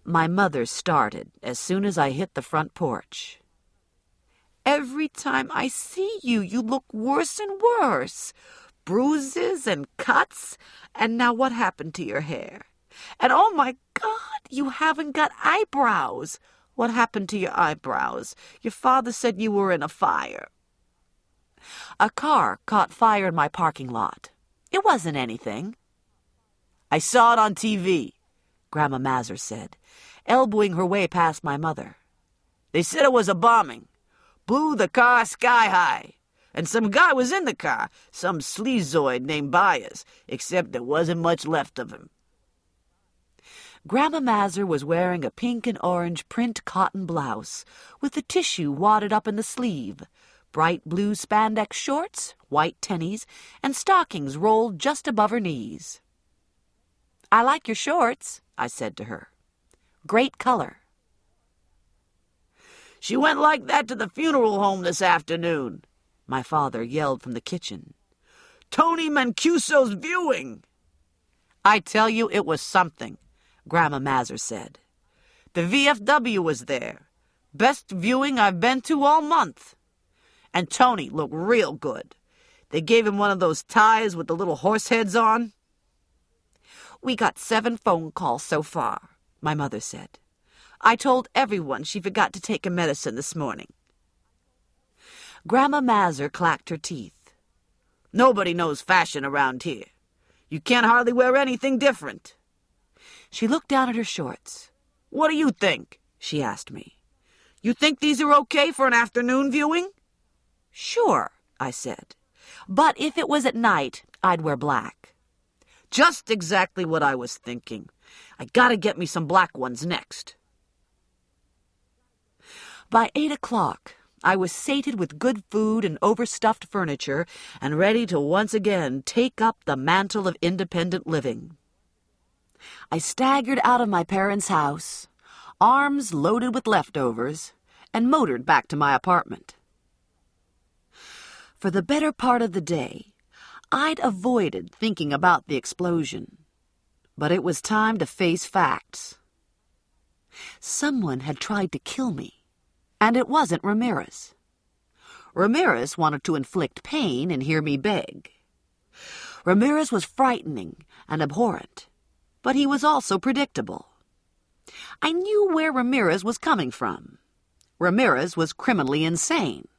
My mother started as soon as I hit the front porch. "Every time I see you, you look worse and worse. Bruises and cuts, and now what happened to your hair? And oh my God, you haven't got eyebrows. What happened to your eyebrows? Your father said you were in a fire." A car caught fire in my parking lot. It wasn't anything. "I saw it on TV," Grandma Mazur said, elbowing her way past my mother. "They said it was a bombing. Blew the car sky high. And some guy was in the car, some sleazoid named Byers, except there wasn't much left of him." Grandma Mazur was wearing a pink and orange print cotton blouse with the tissue wadded up in the sleeve, bright blue spandex shorts, white tennies, and stockings rolled just above her knees. "I like your shorts," I said to her. "Great color." "She went like that to the funeral home this afternoon," my father yelled from the kitchen. "Tony Mancuso's viewing." "I tell you, it was something," Grandma Mazur said. "The VFW was there. Best viewing I've been to all month. And Tony looked real good. They gave him one of those ties with the little horse heads on." "We got 7 phone calls so far," my mother said. "I told everyone she forgot to take a medicine this morning." Grandma Mazur clacked her teeth. "Nobody knows fashion around here. You can't hardly wear anything different." She looked down at her shorts. "What do you think?" she asked me. "You think these are okay for an afternoon viewing?" "Sure," I said. "But if it was at night, I'd wear black." "Just exactly what I was thinking. I gotta get me some black ones next." By 8 o'clock, I was sated with good food and overstuffed furniture and ready to once again take up the mantle of independent living. I staggered out of my parents' house, arms loaded with leftovers, and motored back to my apartment. For the better part of the day, I'd avoided thinking about the explosion, but it was time to face facts. Someone had tried to kill me. And it wasn't Ramirez. Ramirez wanted to inflict pain and hear me beg. Ramirez was frightening and abhorrent, but he was also predictable. I knew where Ramirez was coming from. Ramirez was criminally insane.